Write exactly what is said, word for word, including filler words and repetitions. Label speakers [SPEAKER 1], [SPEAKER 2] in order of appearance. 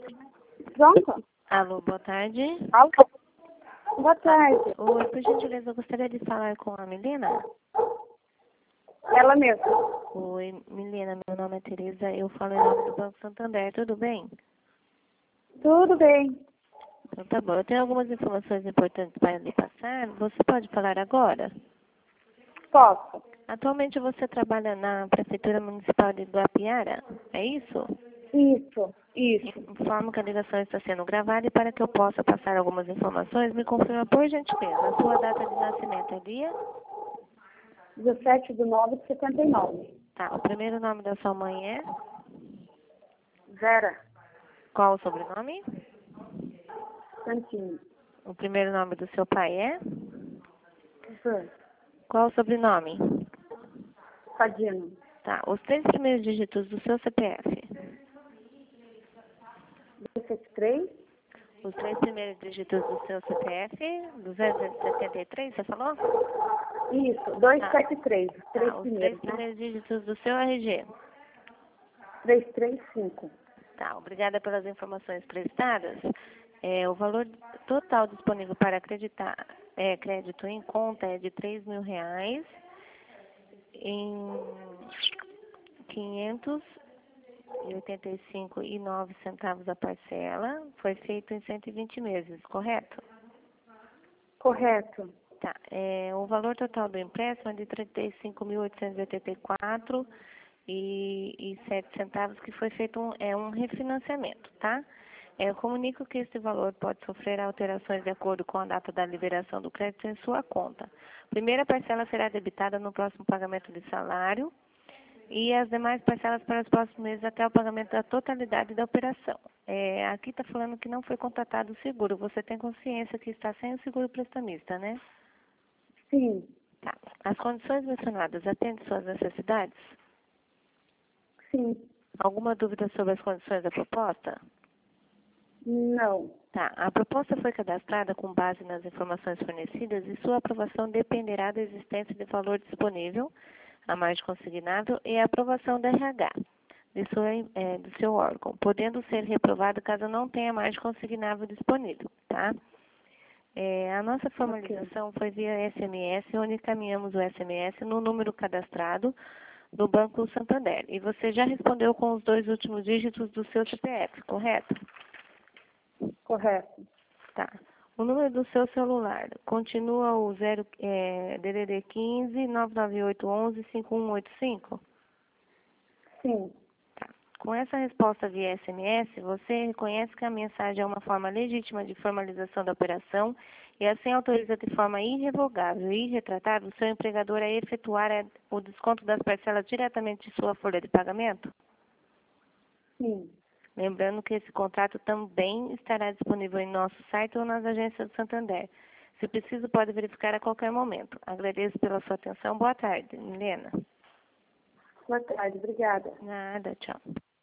[SPEAKER 1] Pronto?
[SPEAKER 2] Alô, boa tarde.
[SPEAKER 1] Alô? Boa tarde.
[SPEAKER 2] Oi, por gentileza, eu gostaria de falar com a Milena.
[SPEAKER 1] Ela mesma.
[SPEAKER 2] Oi, Milena, meu nome é Tereza, eu falo em nome do Banco Santander, tudo bem?
[SPEAKER 1] Tudo bem.
[SPEAKER 2] Então tá bom, eu tenho algumas informações importantes para lhe passar, você pode falar agora?
[SPEAKER 1] Posso?
[SPEAKER 2] Atualmente você trabalha na Prefeitura Municipal de Guapiara, é isso?
[SPEAKER 1] Isso, isso.
[SPEAKER 2] Informo que a ligação está sendo gravada e para que eu possa passar algumas informações, me confirma por gentileza. A sua data de nascimento é dia?
[SPEAKER 1] dezessete de nove de setenta e nove.
[SPEAKER 2] Tá, o primeiro nome da sua mãe é?
[SPEAKER 1] Vera
[SPEAKER 2] Qual o sobrenome?
[SPEAKER 1] Santini.
[SPEAKER 2] O primeiro nome do seu pai é?
[SPEAKER 1] Zan.
[SPEAKER 2] Qual o sobrenome?
[SPEAKER 1] Fadino.
[SPEAKER 2] Tá, os três primeiros dígitos do seu C P F.
[SPEAKER 1] dezessete três.
[SPEAKER 2] Os três primeiros dígitos do seu C P F, duzentos e setenta e três, você falou?
[SPEAKER 1] Isso, duzentos e setenta e três. Os três
[SPEAKER 2] Tá, os três
[SPEAKER 1] primeiros, né?
[SPEAKER 2] primeiros dígitos do seu R G.
[SPEAKER 1] trezentos e trinta e cinco.
[SPEAKER 2] Tá, obrigada pelas informações prestadas. É, o valor total disponível para acreditar, é, crédito em conta é de três mil reais em quinhentos e oitenta e cinco e nove centavos a parcela. Foi feito em cento e vinte meses, correto?
[SPEAKER 1] Correto.
[SPEAKER 2] Tá, é, o valor total do empréstimo é de trinta e cinco mil oitocentos e oitenta e quatro e, e sete centavos, que foi feito um, é, um refinanciamento, tá? É, eu comunico que este valor pode sofrer alterações de acordo com a data da liberação do crédito em sua conta. A primeira parcela será debitada no próximo pagamento de salário e as demais parcelas para os próximos meses até o pagamento da totalidade da operação. É, aqui está falando que não foi contratado o seguro. Você tem consciência que está sem o seguro prestamista, né?
[SPEAKER 1] Sim.
[SPEAKER 2] Tá. As condições mencionadas atendem suas necessidades?
[SPEAKER 1] Sim.
[SPEAKER 2] Alguma dúvida sobre as condições da proposta?
[SPEAKER 1] Não.
[SPEAKER 2] Tá. A proposta foi cadastrada com base nas informações fornecidas e sua aprovação dependerá da existência de valor disponível, a margem consignável e a aprovação da R H, de sua, é, do seu órgão, podendo ser reprovado caso não tenha margem consignável disponível, tá? É, a nossa formalização okay. foi via S M S, onde encaminhamos o S M S no número cadastrado do Banco Santander. E você já respondeu com os dois últimos dígitos do seu C P F, correto?
[SPEAKER 1] Correto.
[SPEAKER 2] Tá. O número do seu celular continua o zero, é, D D D quinze, nove nove oito, onze, cinco um oito cinco?
[SPEAKER 1] Sim.
[SPEAKER 2] Tá. Com essa resposta via S M S, você reconhece que a mensagem é uma forma legítima de formalização da operação e assim autoriza de forma irrevogável e irretratável o seu empregador a efetuar a, o desconto das parcelas diretamente de sua folha de pagamento?
[SPEAKER 1] Sim.
[SPEAKER 2] Lembrando que esse contrato também estará disponível em nosso site ou nas agências do Santander. Se preciso, pode verificar a qualquer momento. Agradeço pela sua atenção. Boa tarde, Milena.
[SPEAKER 1] Boa tarde, obrigada.
[SPEAKER 2] Nada, tchau.